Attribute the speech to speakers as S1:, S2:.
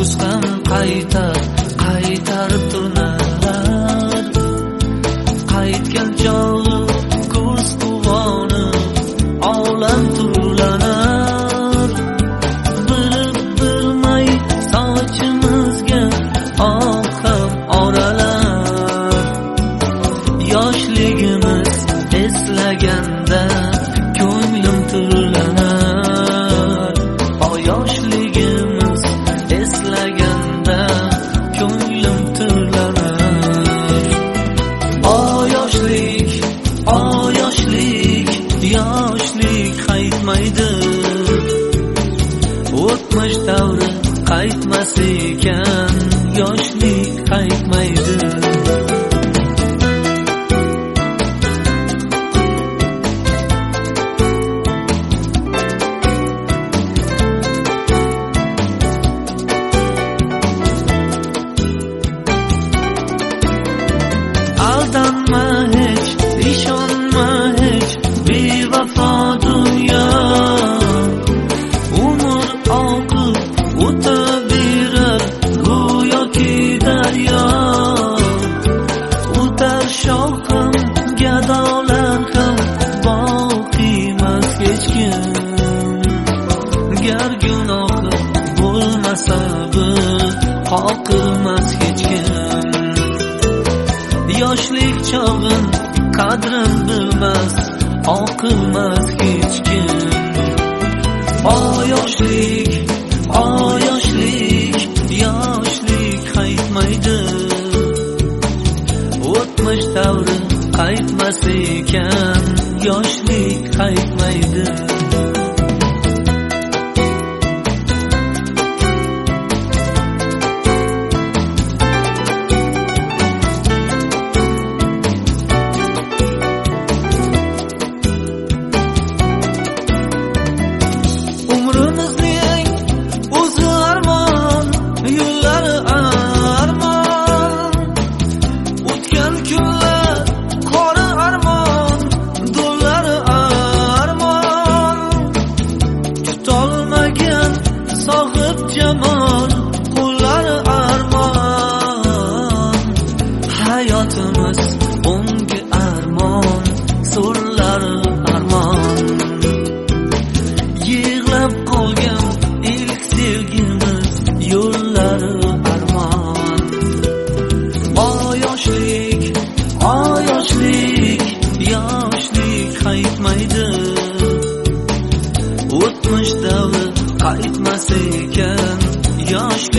S1: kuz ham qaytar turnar. Qaytgan chog'i kuz quvonib olam turlanar. Bilmay sochimizga oq ham oralar. Yoshligimiz eslaganda ko'nglim turlanar. Yoshligimiz eslaganda ko'nglim turlanar. Yoshlik qaytmaydi. O'tmish davri qaytmas ekan, yoshlik qaytmaydi. Aldanma hech, ishonma hech, bevafo dunyo. Umr oqib o'taverar go'yoki daryo. O'tar shoh ham, gadolar ham, boqiymas hech kim. Gar gunohi bo'lmasa bir qoqilmas hech kim. Yoshlik chog'in qadrin bilmas, oqilmas hech kim. Yoshlik qaytmaydi. O'tmish davri qaytmas ekan, yoshlik qaytmaydi. Hayotimiz unga armon, so'rlari armon. Yig'lab qolgan ilk sevgimiz, yo'llari armon. Yoshlik qaytmaydi. O'tmish davri qaytmas ekan, yoshlik